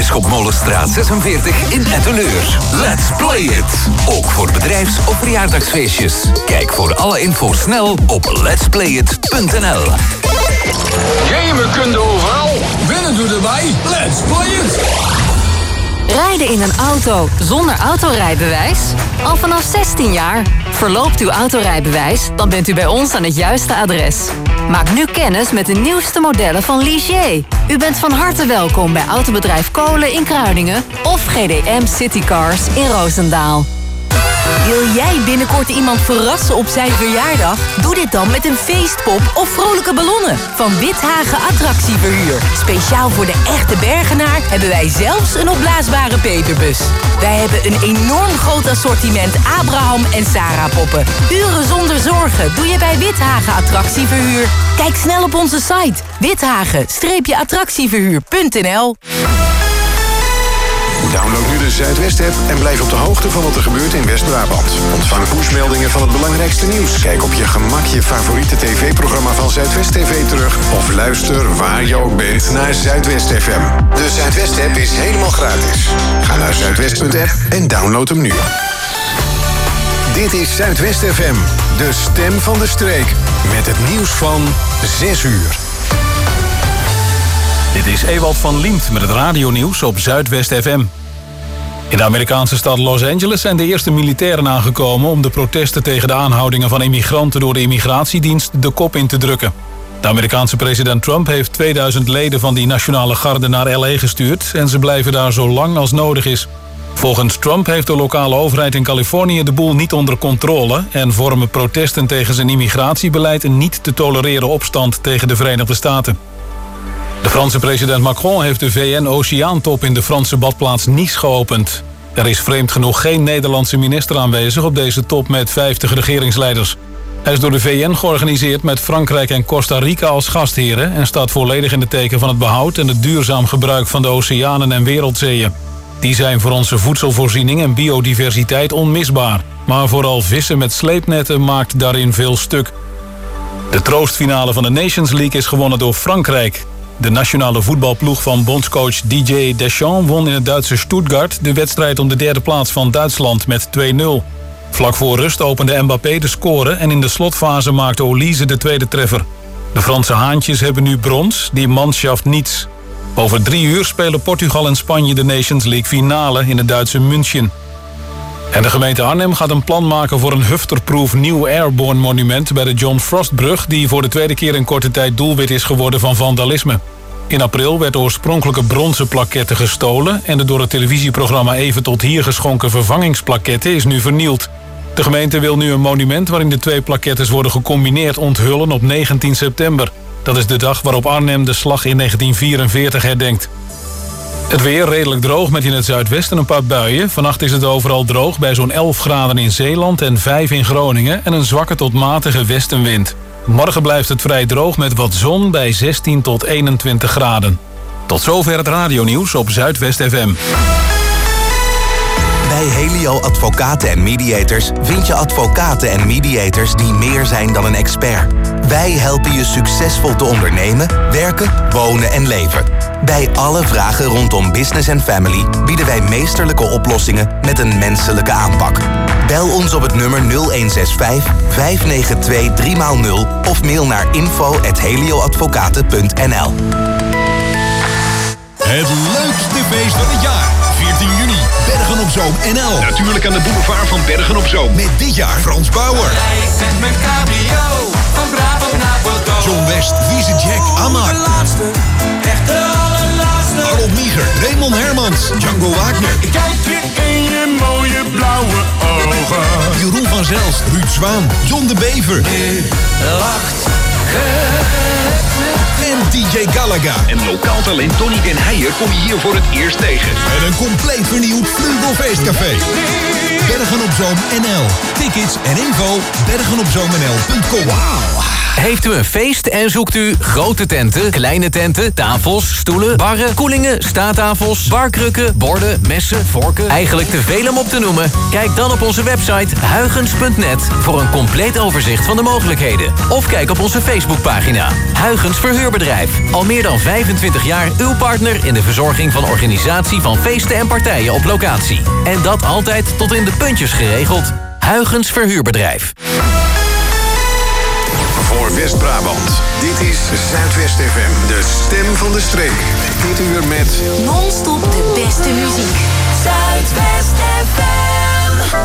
Bisschopmolenstraat 46 in Etteleur. Let's play it. Ook voor bedrijfs- of verjaardagsfeestjes. Kijk voor alle info snel op letsplayit.nl. Gamen kun je overal. Winnen doe erbij. Let's play it. Rijden in een auto zonder autorijbewijs? Al vanaf 16 jaar. Verloopt uw autorijbewijs, dan bent u bij ons aan het juiste adres. Maak nu kennis met de nieuwste modellen van Ligier. U bent van harte welkom bij Autobedrijf Kolen in Kruiningen of GDM Citycars in Roosendaal. Wil jij binnenkort iemand verrassen op zijn verjaardag? Doe dit dan met een feestpop of vrolijke ballonnen van Withagen Attractieverhuur. Speciaal voor de echte Bergenaar hebben wij zelfs een opblaasbare peperbus. Wij hebben een enorm groot assortiment Abraham en Sarah poppen. Uren zonder zorgen doe je bij Withagen Attractieverhuur. Kijk snel op onze site withagen-attractieverhuur.nl. Download nu de Zuidwest-app en blijf op de hoogte van wat er gebeurt in West-Brabant. Ontvang pushmeldingen van het belangrijkste nieuws. Kijk op je gemak je favoriete tv-programma van Zuidwest TV terug. Of luister waar je ook bent naar Zuidwest FM. De Zuidwest-app is helemaal gratis. Ga naar zuidwest.app en download hem nu. Dit is Zuidwest FM, de stem van de streek. Met het nieuws van 6 uur. Dit is Ewald van Liemt met het radionieuws op Zuidwest FM. In de Amerikaanse stad Los Angeles zijn de eerste militairen aangekomen om de protesten tegen de aanhoudingen van immigranten door de immigratiedienst de kop in te drukken. De Amerikaanse president Trump heeft 2000 leden van die nationale garde naar LA gestuurd en ze blijven daar zo lang als nodig is. Volgens Trump heeft de lokale overheid in Californië de boel niet onder controle en vormen protesten tegen zijn immigratiebeleid een niet te tolereren opstand tegen de Verenigde Staten. De Franse president Macron heeft de VN-Oceaantop in de Franse badplaats Nice geopend. Er is vreemd genoeg geen Nederlandse minister aanwezig op deze top met 50 regeringsleiders. Hij is door de VN georganiseerd met Frankrijk en Costa Rica als gastheren en staat volledig in het teken van het behoud en het duurzaam gebruik van de oceanen en wereldzeeën. Die zijn voor onze voedselvoorziening en biodiversiteit onmisbaar. Maar vooral vissen met sleepnetten maakt daarin veel stuk. De troostfinale van de Nations League is gewonnen door Frankrijk. De nationale voetbalploeg van bondscoach Didier Deschamps won in het Duitse Stuttgart de wedstrijd om de derde plaats van Duitsland met 2-0. Vlak voor rust opende Mbappé de score en in de slotfase maakte Olise de tweede treffer. De Franse haantjes hebben nu brons, die Mannschaft niets. Over 3 uur spelen Portugal en Spanje de Nations League finale in het Duitse München. En de gemeente Arnhem gaat een plan maken voor een hufterproof nieuw airborne monument bij de John Frostbrug, die voor de tweede keer in korte tijd doelwit is geworden van vandalisme. In april werd de oorspronkelijke bronzen plaquette gestolen en de door het televisieprogramma Even tot hier geschonken vervangingsplaquette is nu vernield. De gemeente wil nu een monument waarin de 2 plaquettes worden gecombineerd onthullen op 19 september. Dat is de dag waarop Arnhem de slag in 1944 herdenkt. Het weer redelijk droog met in het zuidwesten een paar buien. Vannacht is het overal droog bij zo'n 11 graden in Zeeland en 5 in Groningen en een zwakke tot matige westenwind. Morgen blijft het vrij droog met wat zon bij 16 tot 21 graden. Tot zover het radionieuws op Zuidwest FM. Bij Helio Advocaten en Mediators vind je advocaten en mediators die meer zijn dan een expert. Wij helpen je succesvol te ondernemen, werken, wonen en leven. Bij alle vragen rondom business en family bieden wij meesterlijke oplossingen met een menselijke aanpak. Bel ons op het nummer 0165 592 3x0 of mail naar info@helioadvocaten.nl. Het leukste feest van het jaar. 14 juni, Bergen op Zoom NL. Natuurlijk aan de boulevard van Bergen op Zoom. Met dit jaar Frans Bauer. Met mijn cabrio, van Brabant naar Bordeaux. John West, Wiese Jack, Amar. De laatste, echt de allerlaatste. Arnold Mieger, Raymond Hermans, Django Wagner. Ik kijk je in je mooie blauwe ogen. Jeroen van Zelst, Ruud Zwaan, John de Bever. Nu lacht en DJ Galaga. En lokaal talent Tony Den Heijer kom je hier voor het eerst tegen. En een compleet vernieuwd Vlugelfeestcafé. Bergen op Zoom NL. Tickets en info bergenopzoomnl.com. Wauw. Heeft u een feest en zoekt u grote tenten, kleine tenten, tafels, stoelen, barren, koelingen, staattafels, barkrukken, borden, messen, vorken, eigenlijk te veel om op te noemen? Kijk dan op onze website huygens.net voor een compleet overzicht van de mogelijkheden. Of kijk op onze Facebookpagina. Huygens Verhuurbedrijf. Al meer dan 25 jaar uw partner in de verzorging van organisatie van feesten en partijen op locatie. En dat altijd tot in de puntjes geregeld. Huygens Verhuurbedrijf. Voor West-Brabant. Dit is Zuidwest FM, de stem van de streek. Dit uur met Non-stop de beste muziek. Zuidwest FM.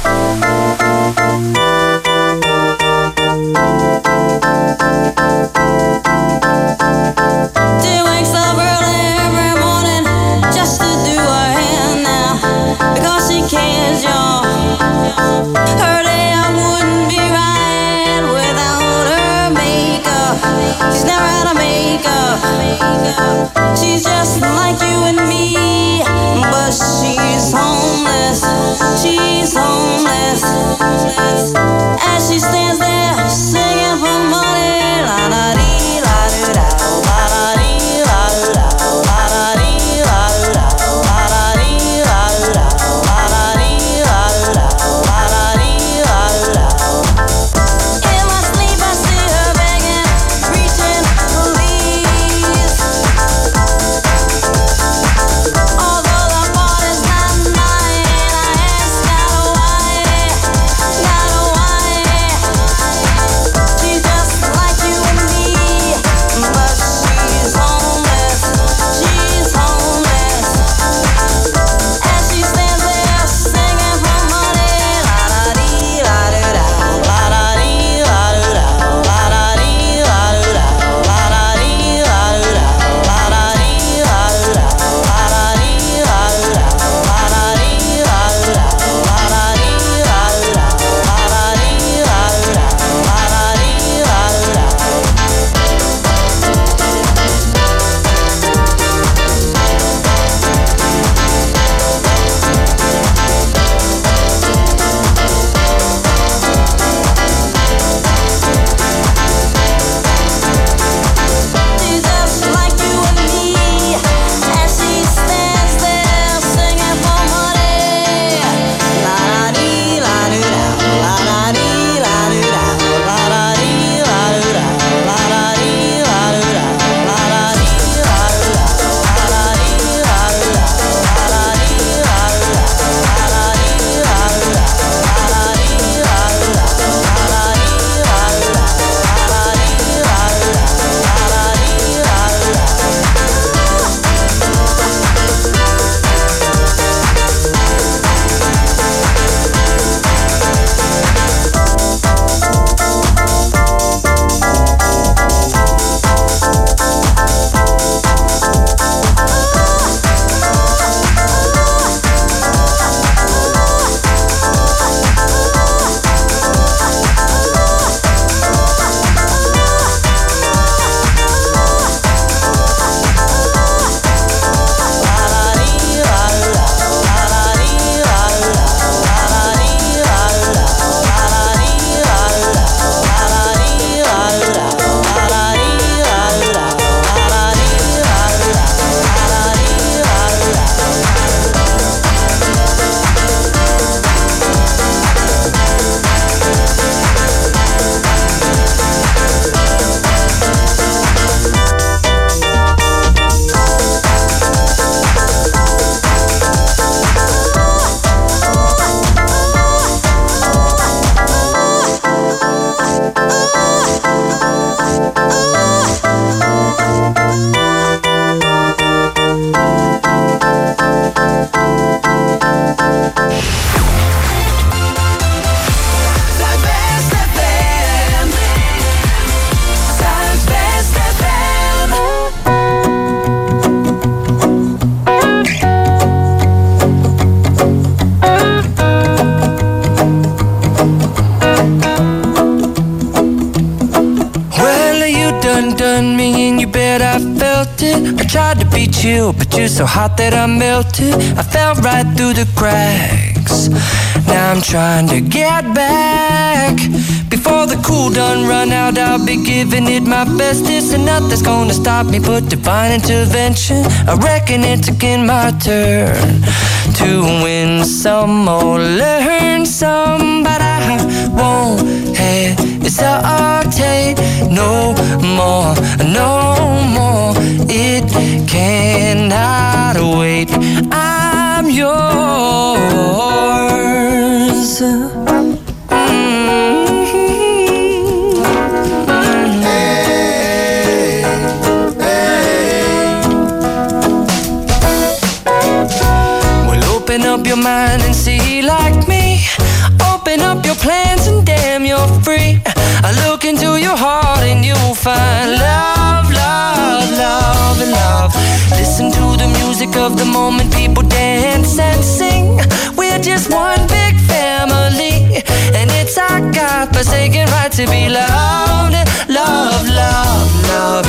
She wakes up early every morning just to do her hair now because she cares, y'all. Her day wouldn't be right without her makeup. She's never had a makeup. She's just like you and me, but she's homeless. She's homeless. As she stands there singing for money, la da dee la do da, la da dee la do da, la da dee la do da, la da dee la do da, la da dee la do da, la da dee la do da. In my sleep I see her begging, reaching for leaves. Although the fault is not mine, I ask God why. She's just like you and me, but she's homeless. She's homeless. As she stands there singing for money, la da dee la do da, la da dee la do da, la da dee la do da, la da dee la do da, la da dee la do da, la da dee la do da, la da dee la do da, la da dee la do da, la da dee la do da, la da dee la do da. She's just like you and me, as she stands there singing for money. La da dee la do da, la da dee la do da, la da dee la do da, la da dee la do da, la da dee la do da, la da dee la do da, la da dee la do da, la da dee la do da, la da dee la do da, la da dee la do da, la da dee la do da, la da dee la do da, la da dee la do da. Zuidwest FM. Zuidwest FM. Well, you done me and you bet I felt it. I tried to be chill, but you're so hot that I melted. I fell right through the cracks. drinks. Now I'm trying to get back. Before the cool done run out, I'll be giving it my best. This and nothing's gonna stop me but divine intervention. I reckon it's again my turn to win some or learn some, but I won't hesitate no more, no more. It cannot wait. I'm yours. Open up your mind and see like me. Open up your plans and damn, you're free. I look into your heart and you'll find love, love, love, and love. Listen to the music of the moment, people dance and sing. We're just one big family, and it's our God-forsaken right to be loved. Love, love, love,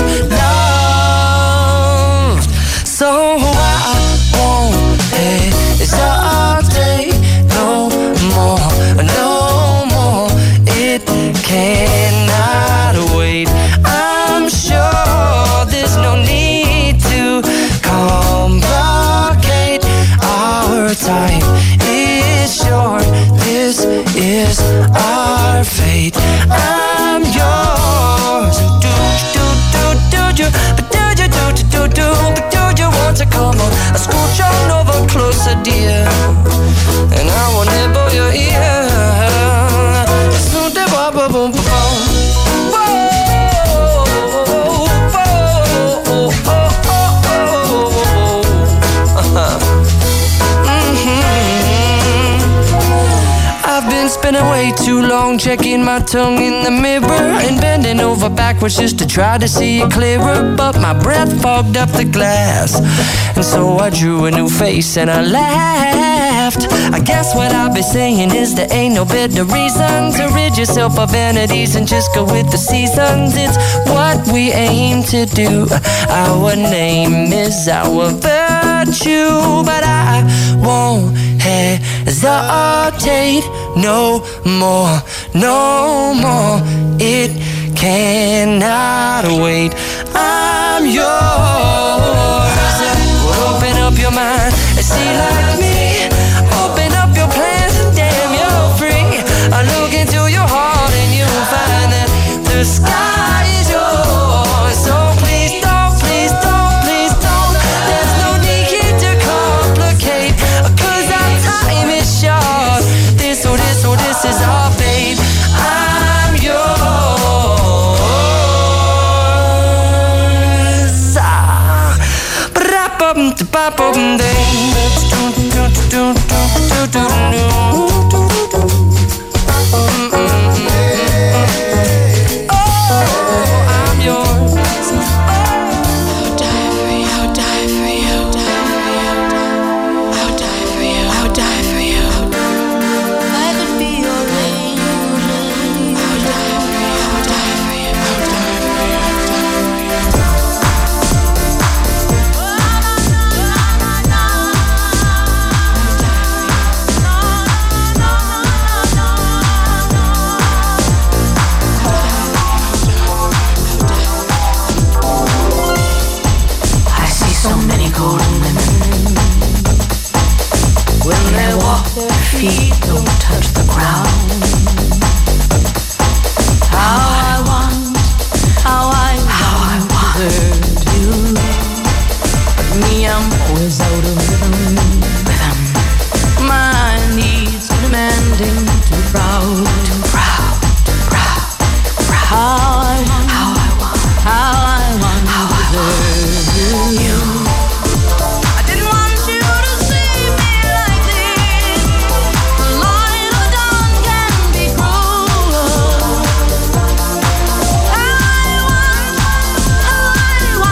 love. So I won't hesitate no more, no more. It cannot wait. I'm sure there's no need to complicate. Our time is short. This is our fate. I'm yours. Do you, but do you, but do you want to come on? I scooch on over closer, dear, and I will nibble your ear. I've been spending way too long checking my tongue in the mirror and bending over backwards just to try to see it clearer, but my breath fogged up the glass, and so I drew a new face and I laughed. I guess what I'll be saying is there ain't no better reason to rid yourself of vanities and just go with the seasons. It's what we aim to do. Our name is our virtue, but I won't hesitate no more, no more. It cannot wait. I'm yours. Open up your mind and see like me. Open up your plans and damn, you're free. I look into your heart and you'll find that the sky is yours. So please don't, please don't, please don't. There's no need to complicate, 'cause our time is short. This is our fate. I'm yours. I'm yours. I'll die for you. I'll die for you. I'll die for you. I'll die for you. I could be your angel. I'll die for you. I'll die for you. I'll die for you. I'll die for I see so many golden women. When they walk, their feet don't touch the ground. How I want her to. But me, I'm always out of rhythm. My needs demanding, too proud. How I want to deserve you. I didn't want you to see me like this. The light of dawn can be cruel. How I want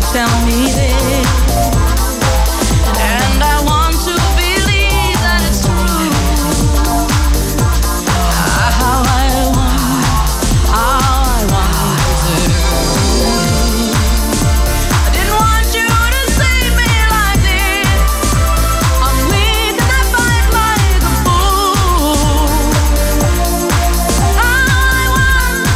tell me this, and I want to believe that it's true. How I want deserve. I didn't want you to see me like this. I'm weak and I fight like a fool. How I want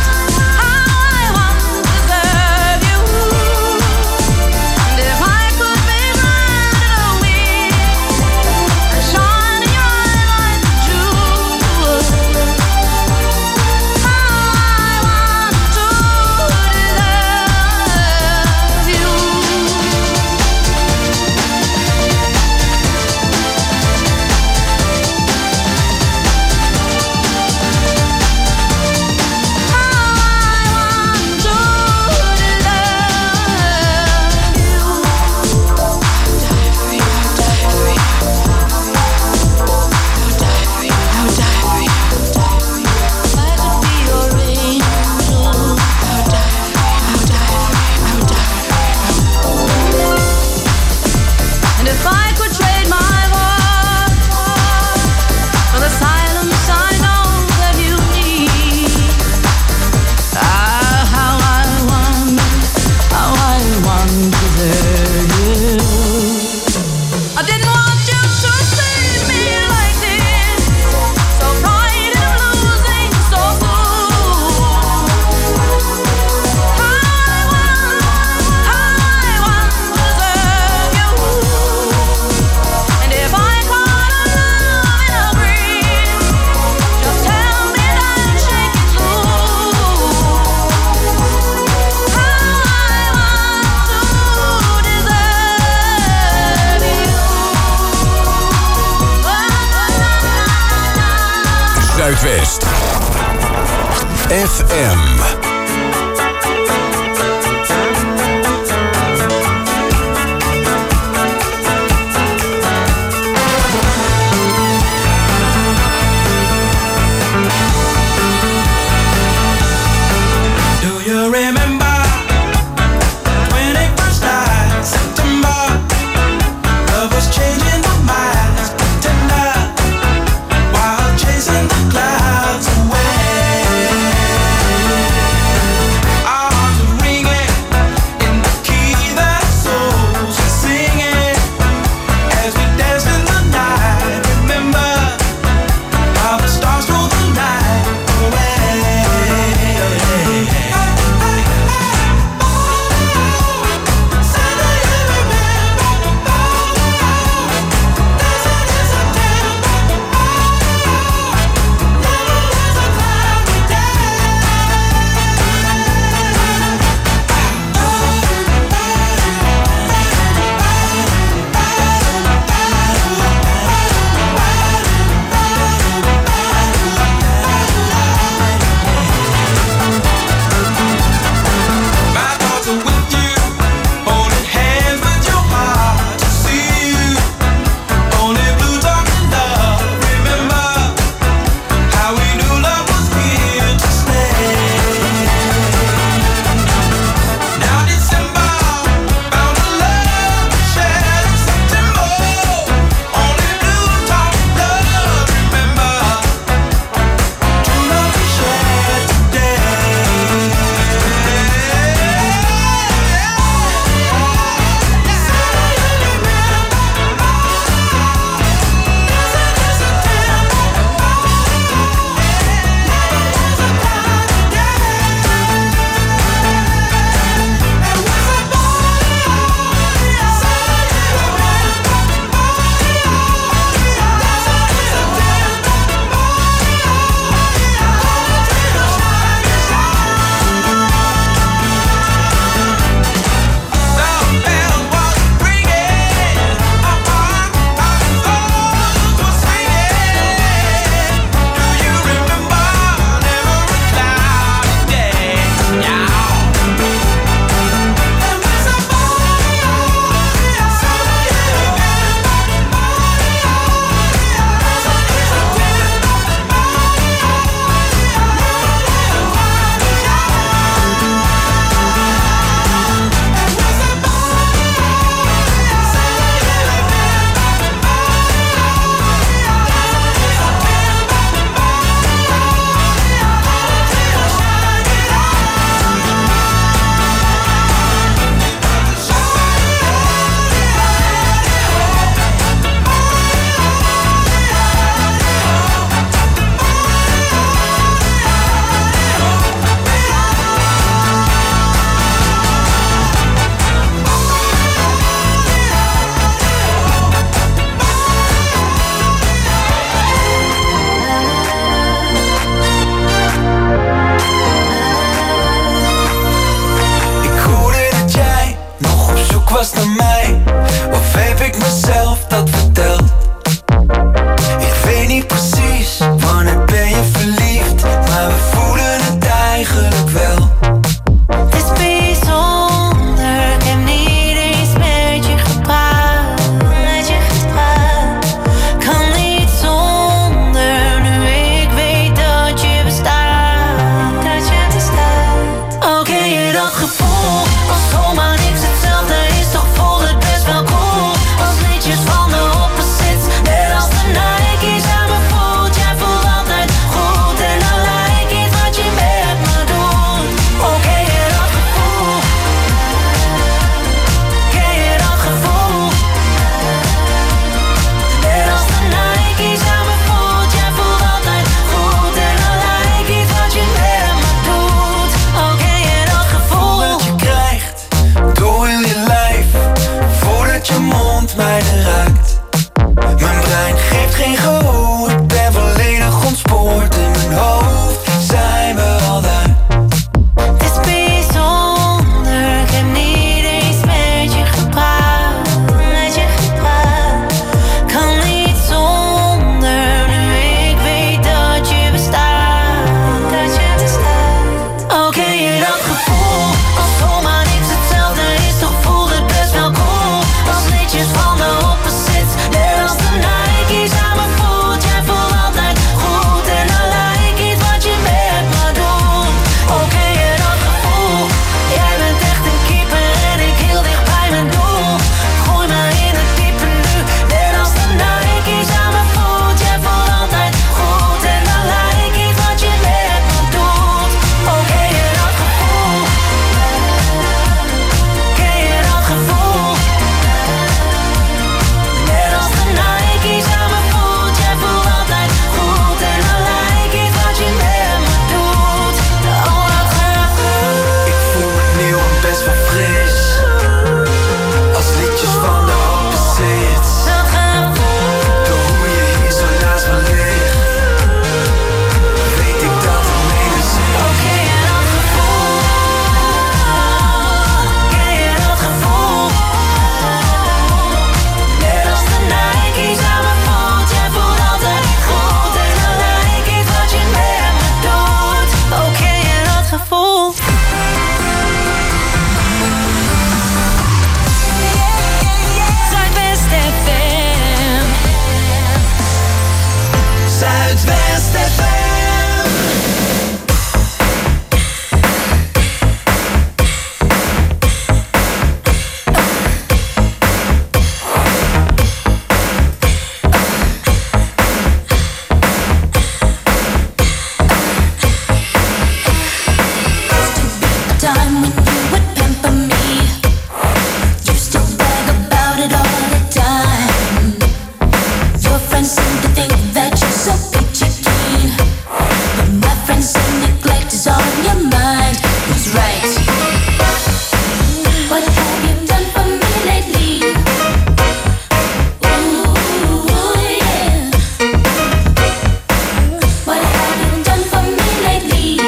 deserve you. And if I could be blind in a week and shine in your eye like a jewel, how I want to deserve you. And if I could trade my heart for the silence I know that you need, how I want to deserve you. I didn't want you to see me like this, so frightened of losing so soon. How I want to deserve you. And if I caught a love in a breeze, just tell me that and shake it loose. How I want to deserve you. Zuidwest FM. Do you remember when it first died? September, love was changing our minds, tender, while chasing the clouds away. was naar mij, of heb ik mezelf dat verteld? Ik weet niet precies, wanneer ben je verliefd, maar we voelen het eigenlijk wel. Het is bijzonder, ik heb niet eens met je gepraat. Kan niet zonder, nu ik weet dat je bestaat. Oh, ken je dat gevoel, als zomaar niks hetzelfde is, toch voelt het best wel cool. Als liedjes van de opposites, net als de Nike's aan mijn voet. Jij voelt altijd goed en dan lijkt iets wat je met me doet. Oh, ken je dat gevoel? Ken je dat gevoel? Net als de Nike's aan mijn voet. Jij voelt altijd goed en dan lijkt iets wat je met me doet. Oh, ken je dat gevoel? Dat je krijgt door heel je lijf, voordat je mond mij raakt. Mijn brein geeft geen gehoor, ik ben volledig ontspoord. In mijn hoofd zijn we al daar. Het is bijzonder, ik heb niet eens met je gepraat. Kan niet zonder, nu ik weet dat je bestaat. Oh, ken je dat gevoel, als zomaar niks hetzelfde is, toch voelt het best wel cool. Als liedjes van de opposites, net als de Nike's aan mijn voet. Jij voelt altijd goed en dan lijkt iets wat je met me doet. Oh, ken je dat gevoel? Jij bent echt een keeper en ik heel dicht bij mijn doel. Gooi me in het diepe nu, net als de Nike's aan mijn voet. Jij voelt altijd goed en dan lijkt iets wat je met me doet. Oh, ken je dat gevoel? Ken je dat gevoel? Net als de Nike's aan mijn voet. Jij voelt altijd goed en dan lijkt iets wat je met me doet. Oh, dat gaat goed. Ik voel me nieuw en best wel fris, als liedjes van de opposites. Dat gaat goed. Door hoe je hier zo naast me ligt, weet ik dat het mede zit. Oh, ken je dat gevoel? Ken je dat gevoel? Net als de Nike's aan mijn voet. Jij voelt altijd goed en dan lijkt iets wat je met me doet. Oh, ken je dat gevoel? Zuidwest FM. Zuidwest FM. Time when you would pamper me, used to brag about it all the time. Your friends seem to think that you're so peachy keen, but my friends say neglect is on your mind. Who's right? What have you done for me lately? Ooh, yeah. What have you done for me lately?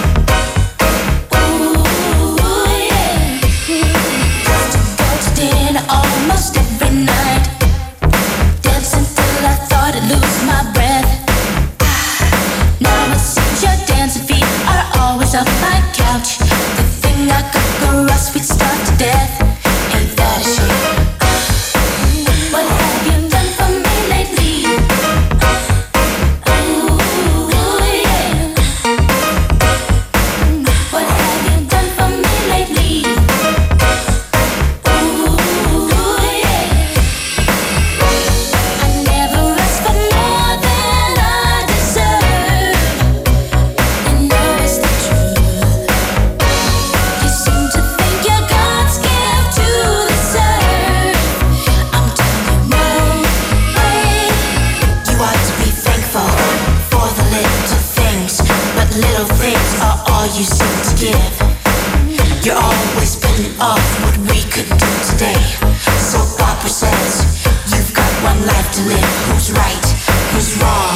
Dinner almost every night, dancing till I thought I'd lose my breath. Now it seems your dancing feet are always on my couch. The thing I could go us, we'd starve to death. Ain't that a shame? What have you done for me lately? Ooh, yeah. What have you done for me lately? I never asked for more than I deserve, and now it's the truth. You seem to think you're God's gift to the earth. I'm telling you no way. You ought to be thankful for the little things, but little things are all you seem to give. You're always putting off what we could do today. Soap opera says you've got one life to live. Who's right? Who's wrong?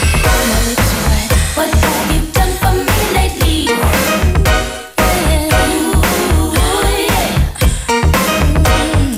What have you done for me lately? Ooh, yeah.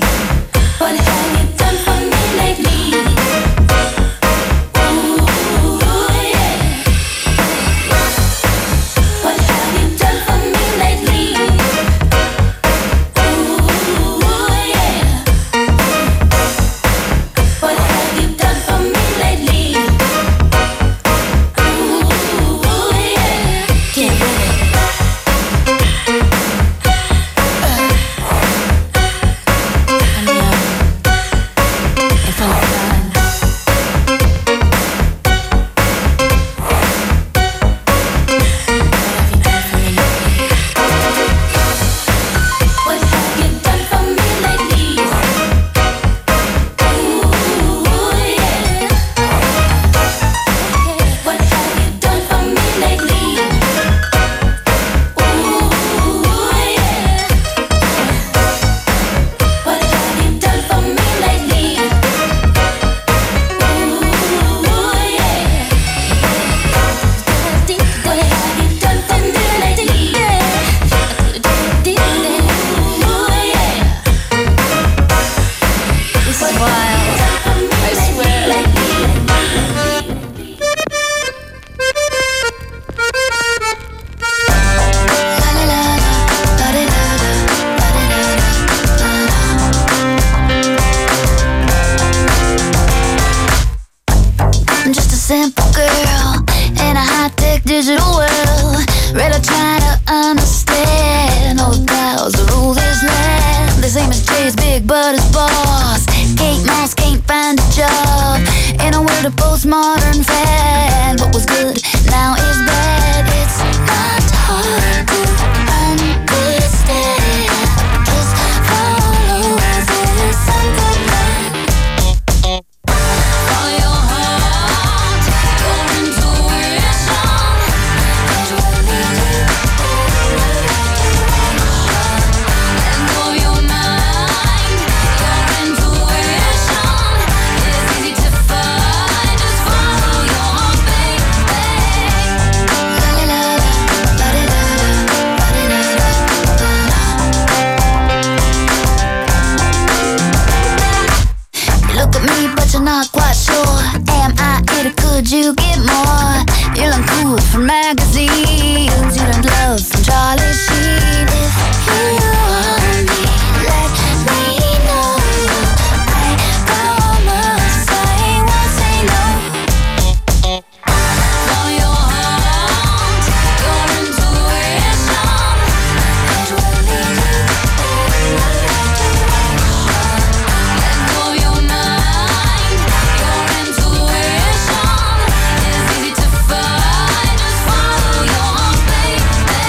simple girl in a high-tech digital world. Rather try to understand all the powers that rule this land. The same as Jay's big but his boss. Kate Moss can't find a job in a world of postmodern fad. What was good now is bad. It's not hard to understand. Just follow this simple plan. Follow your heart, your intuition. Let go of your mind, your intuition is easy to find. Just follow your heart, You look at me, but you're not quite sure. Am I it or could you get more? You learn cool from magazines. You learn love from Charlie Sheen. If you want me, let me know. I promise I won't say no. Follow your heart, your intuition. It will lead you. Let go of your mind, your intuition is easy to find. Just follow your heart, baby.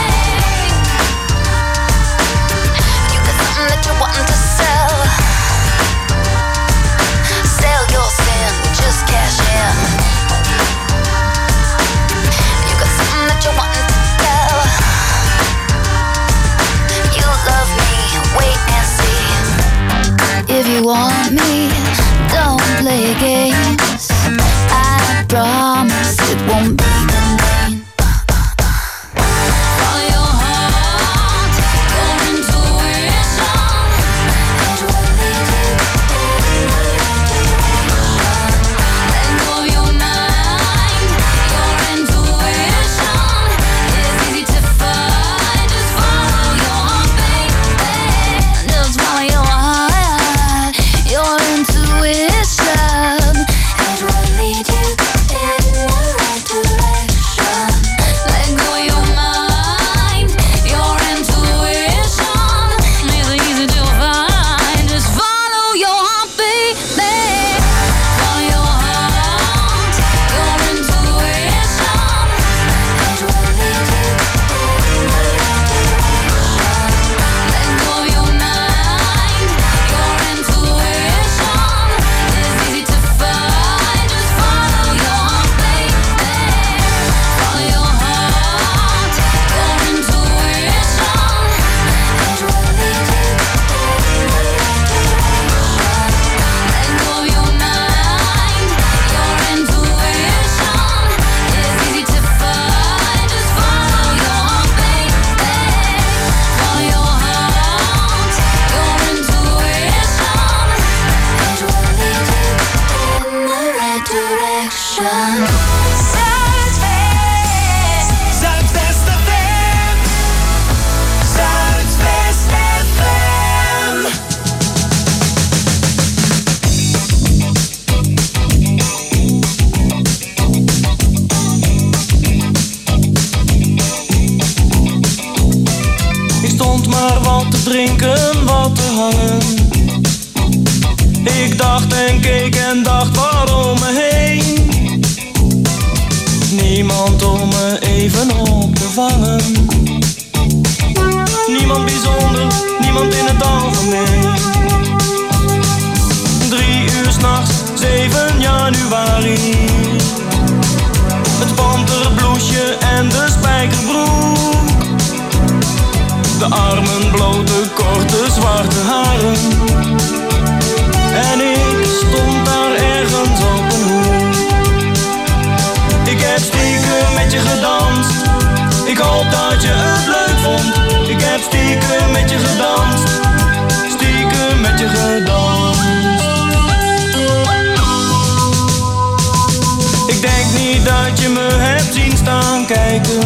You got something that you're wanting to sell. Sell your sin, just cash in. You got something that you're wanting to tell. You love me, wait and see. If you want me, don't play games. I promise it won't be in vain. Follow your heart, your intuition. It will lead you. Let go of your mind, your intuition is easy to find. Just follow your heart, baby. Just follow your heart, your intuition. It will lead you in the right direction. Let go of your mind, your intuition is easy to find. Just follow your heart, baby. Follow your heart, your intuition. It will lead you in the right direction. Let go of your mind, your intuition is easy to find. Just follow your heart, baby. Follow your heart, your intuition. It will lead you in the right direction. Let go of your mind, your intuition is easy to find. Just follow your heart, baby. Follow your heart, your intuition. It will lead you in the right direction. Zuidwest FM. Zuidwest FM. Ik stond maar wat te drinken, wat te hangen. Ik dacht en keek en dacht waarom me heen. Niemand om me even op te vangen. Niemand bijzonder, niemand in het algemeen. 3 uur 's nachts, 7 januari. Het panterbloesje en de spijkerbroek. De armen bloot, de korte zwarte haren. En ik stond daar ergens op een hoek. Ik heb stiekem met je gedanst. Ik hoop dat je het leuk vond. Ik heb stiekem met je gedanst. Stiekem met je gedanst. Ik denk niet dat je me hebt zien staan kijken.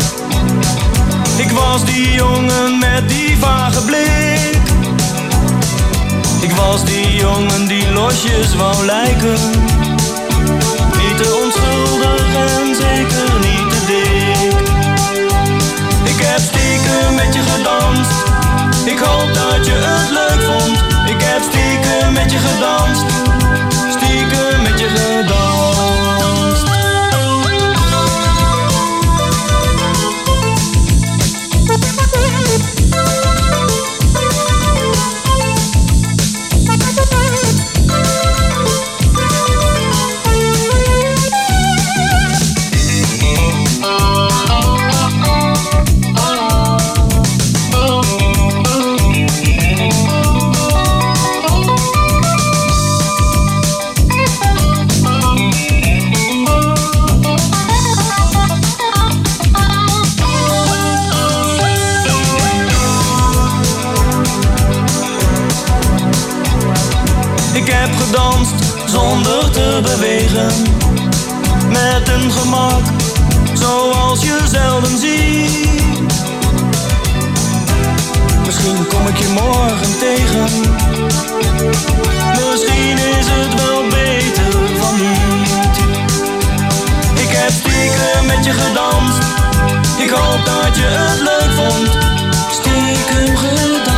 Ik was die jongen met die vage blik. Ik was die jongen die losjes wou lijken. Niet te onschuldig stiekem met je gedanst. Ik hoop dat je het leuk vond. Ik heb stiekem met je gedanst. Stiekem met je gedanst. Ik heb gedanst zonder te bewegen, met een gemak zoals je zelden ziet. Misschien kom ik je morgen tegen, misschien is het wel beter van niet. Ik heb stiekem met je gedanst, ik hoop dat je het leuk vond. Stiekem gedanst.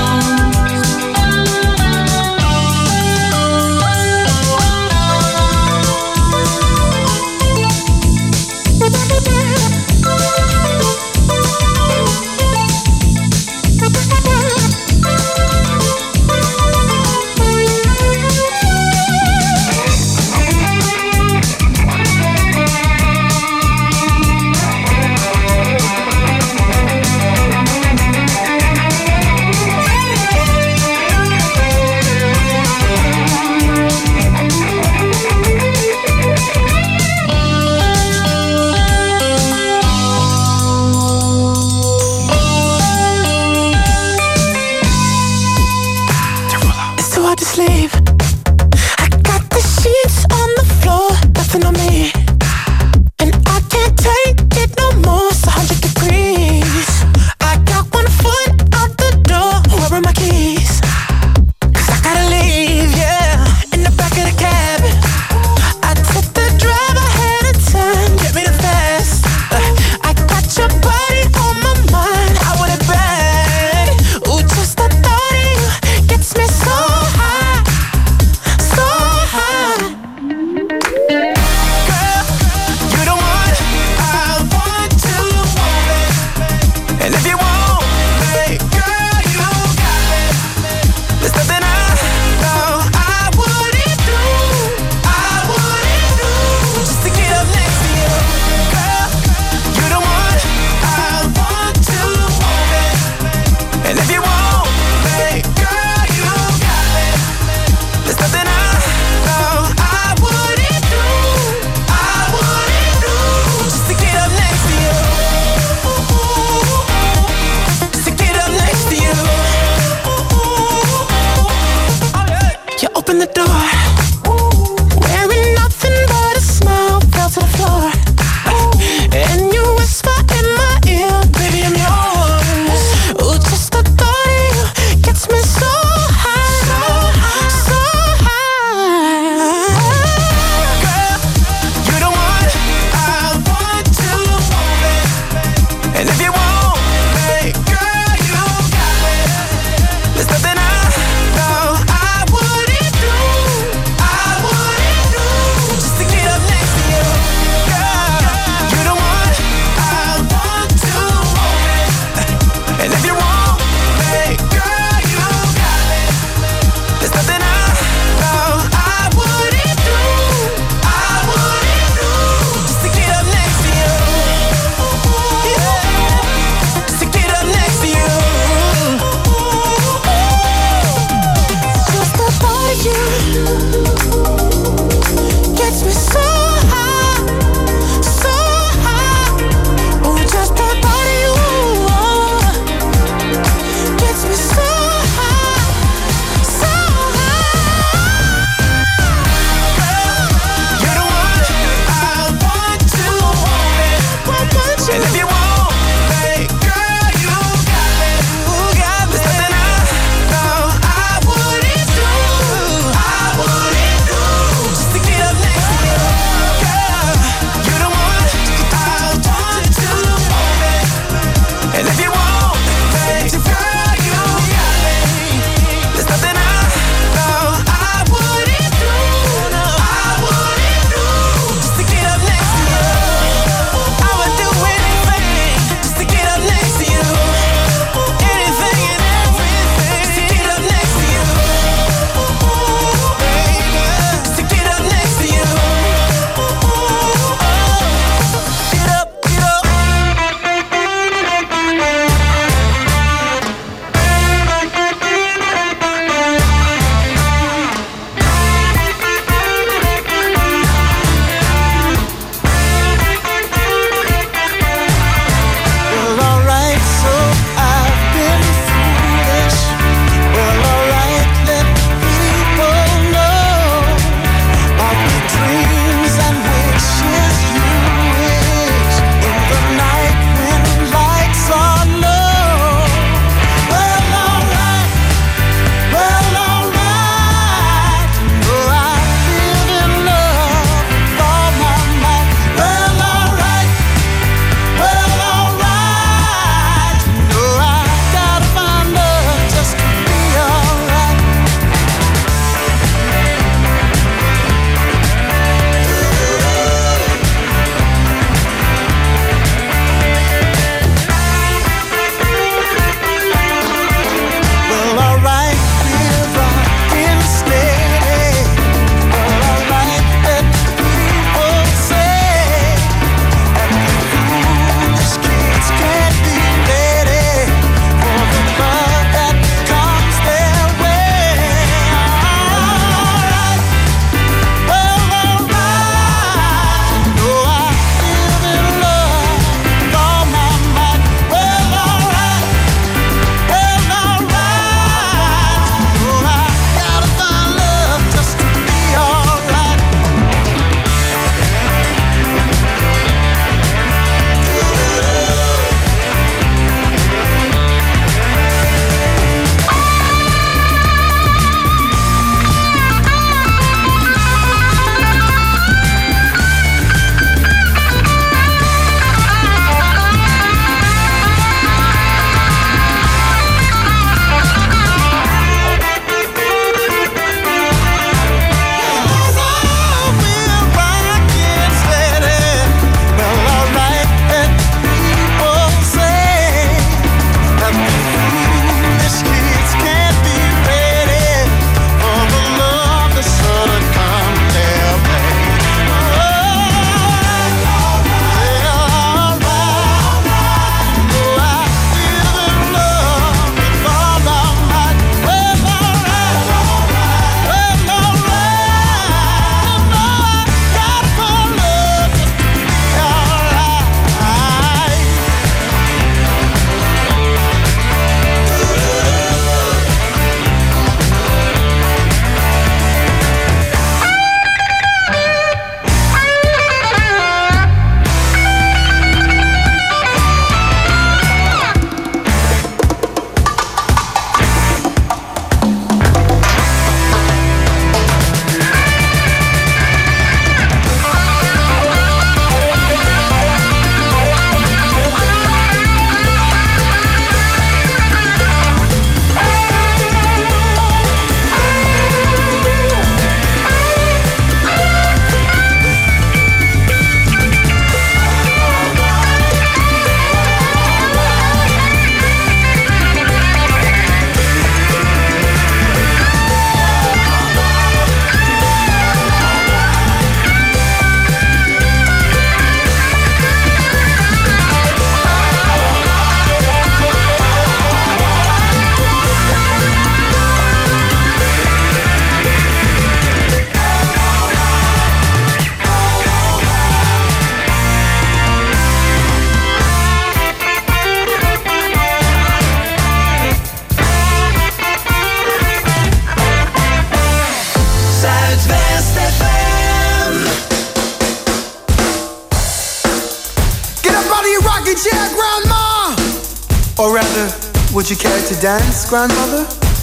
Would you care to dance, grandmother?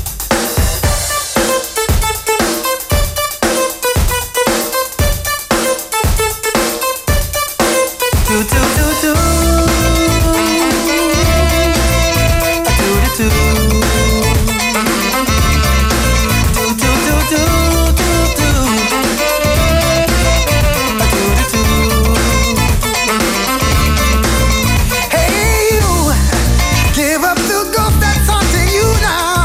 Do do do do. Do do do. Do do do do do do. Do do do. Hey you, give up the ghost that's haunting you now.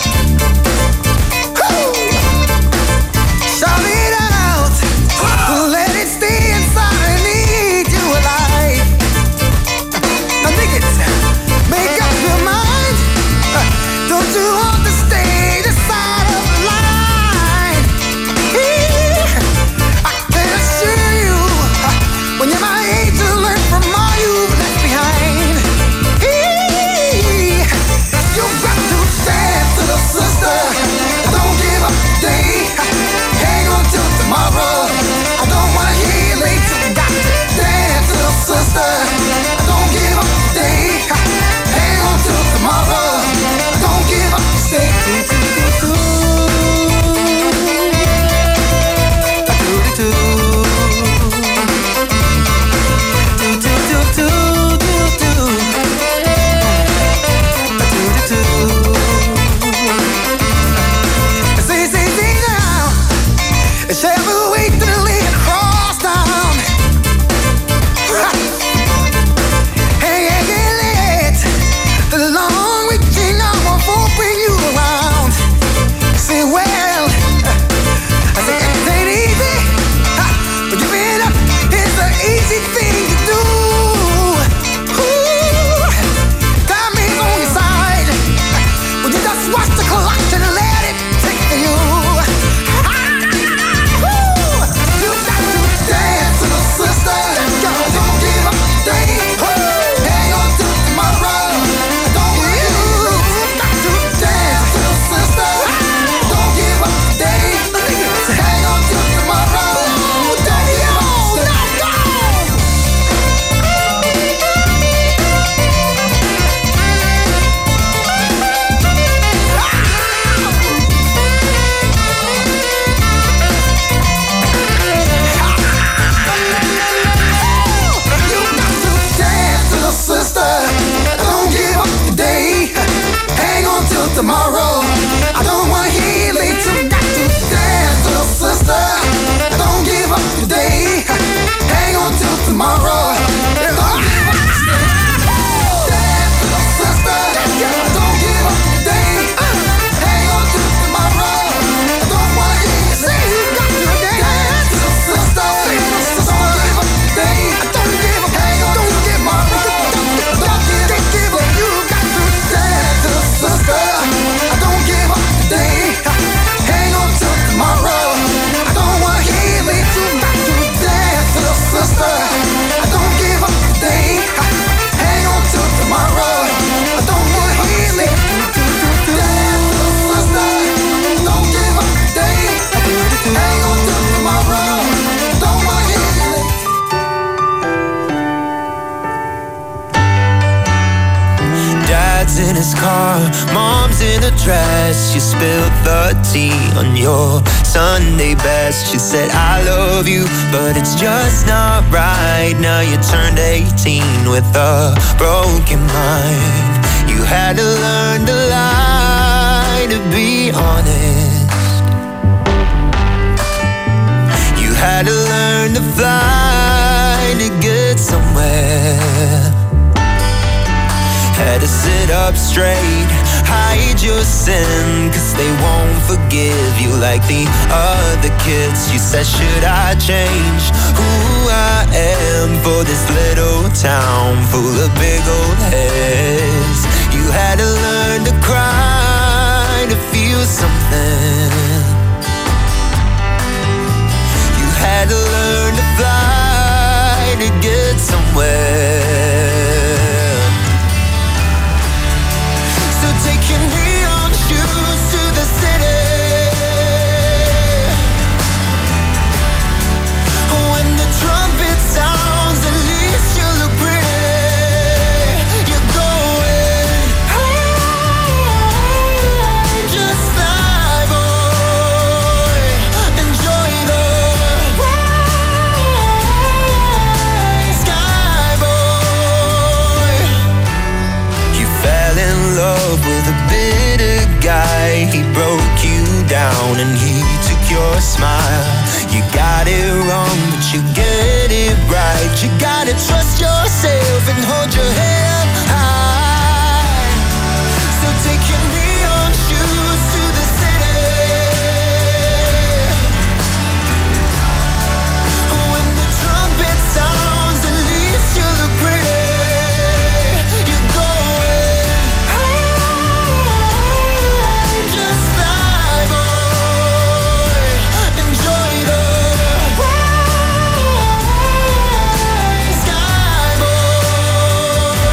Woo! Shout it out, let it stay inside and eat you alive. I think it's make up your mind. Don't you want to stay this side of the line? I can assure you, when you're my age, you learn from all you've left behind. You've got to dance, little sister. Don't give up the day. Hang on till tomorrow. I don't wanna hear you late. You got to dance, little sister. Don't give up the day. Hang on till tomorrow. Don't give up the stay. Do do do do. Do do do. Do do do do do do. Say, say, say now. Shall we wait till the lane across town? Hey, hey, hey, let the long reaching arm won't bring you around. Say, well, I say it ain't easy, but giving up is an easy thing to do. Ooh, time is on your side. Would you just watch the clock and let it take for you? You got to dance, little sister. Don't give up the day. Hang on till tomorrow. Don't you got to dance, little sister. Don't give up the day. Hang on till tomorrow. Don't give up the day. You got to dance, little sister. Don't give up the day. Hang on till tomorrow. I don't wanna hear you late. You got to dance, little sister. Don't give up the day. Hang on till tomorrow. Don't give up the day. Dance, little sister. Don't give up the day. Hang on till tomorrow. I don't wanna hear you say you got to dance, little sister. Don't give up the day. Don't give up. Hang on till tomorrow. Don't give up. You got to dance, little sister. Don't give up the day. Hang on till tomorrow. I don't wanna hear you late. You got to dance, little sister. Don't give up the day. Hang on till tomorrow. I don't wanna hear you late. Dance, little sister. Don't give up the day. Hang on till tomorrow. Don't wanna hear you late. Dad's in his car, mom's in a dress. You spilled the tea on your Sunday best. She said I love you, but it's just not right. Now you turned 18 with a broken mind. You had to learn to lie to be honest. You had to learn to fly to get somewhere. Had to sit up straight, hide your sin, 'cause they won't forgive you like the other kids. You said, should I change who I am for this little town full of big old heads? You had to learn to cry to feel something. You had to learn to fly to get somewhere. So take your neon shoes to the city. When the trumpet sounds, at least you look pretty. You're going home. and he took your smile. You got it wrong, but you get it right. You gotta trust yourself and hold your head high. So take your neon shoes to the city. When the trumpet sounds, at least you look pretty. You're going high, just fly, boy. Enjoy the ride, sky, boy.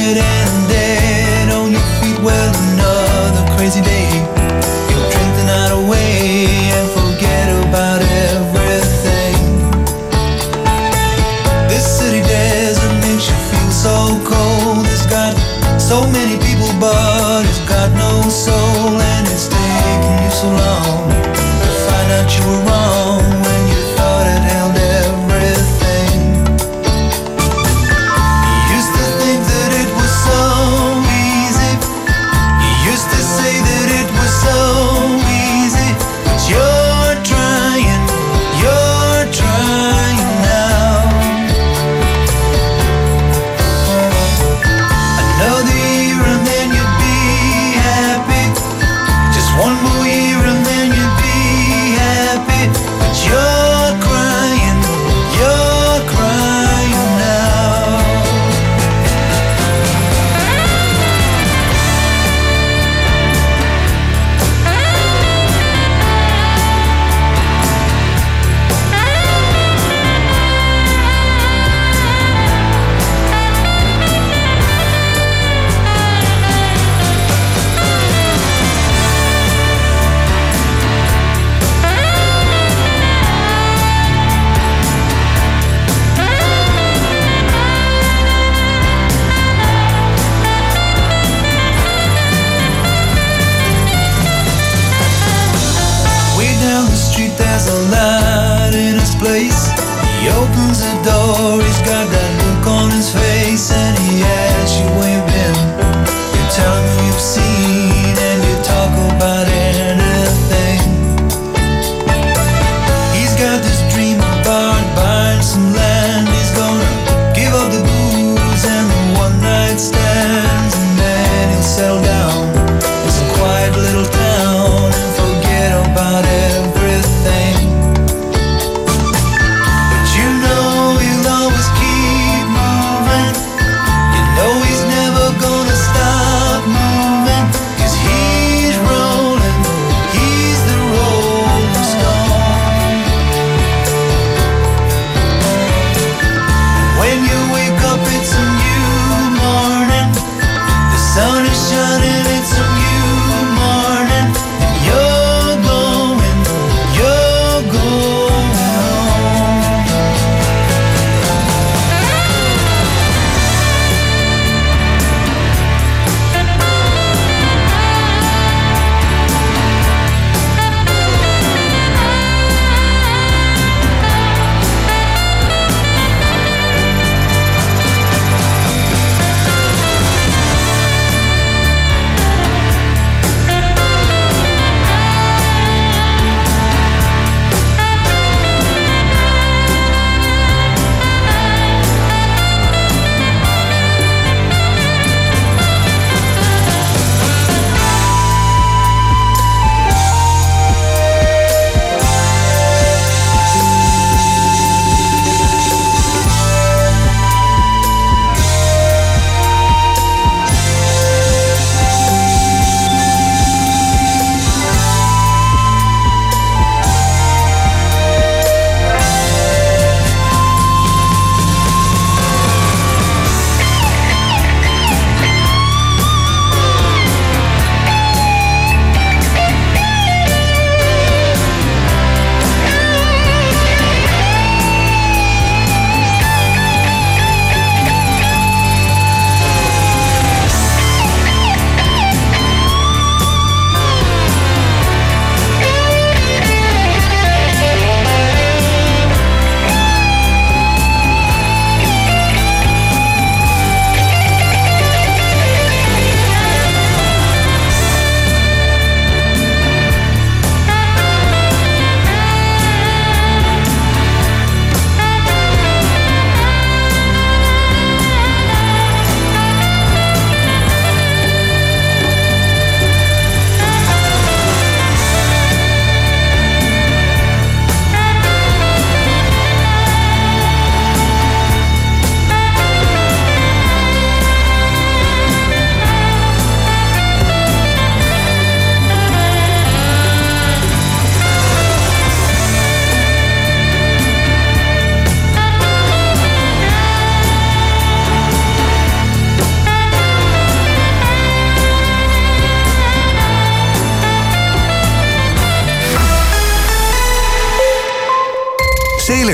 tired and dead on your feet. Well, another crazy day. You'll drink the night away and forget about everything. This city desert makes you feel so cold. It's got so many people, but it's got no soul. And it's taken you so long to find out you were wrong when you thought it held everything. You used to think that it was so easy. You used to say that it was so easy. But you're trying now. Another year and then you'd be happy. Just one more year and then you'd be happy. But you're crying now. Way down the street there's a light in his place. He opens the door, he's got that look on his face, and he asks you where you've been. You tell him who you've seen, and you talk about anything. He's got this dream about buying some land. He's gonna give up the booze and the one-night stands, and then he'll settle down in some quiet little town and forget about everything. But you know he'll always keep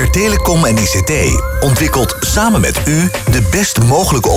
Telecom en ICT ontwikkelt samen met u de best mogelijke